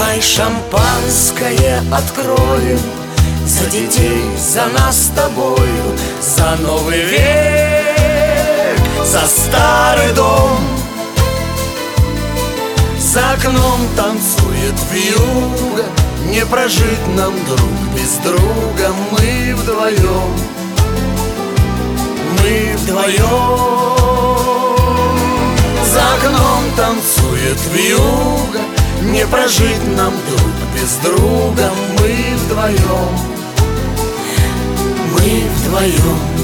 Давай шампанское откроем за детей, за нас с тобою, за новый век, за старый дом. За окном танцует вьюга, не прожить нам друг без друга. Мы вдвоем, мы вдвоем. За окном танцует вьюга, не прожить нам друг без друга. Мы вдвоем, мы вдвоем.